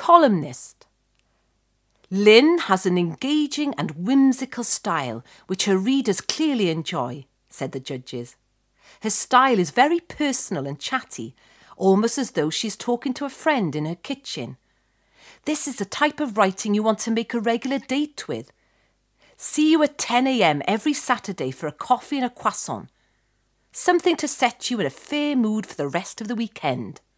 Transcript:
columnist. Lynn has an engaging and whimsical style which her readers clearly enjoy, said the judges. Her style is very personal and chatty, almost as though she's talking to a friend in her kitchen. This is the type of writing you want to make a regular date with. See you at 10 a.m. every Saturday for a coffee and a croissant. Something to set you in a fair mood for the rest of the weekend.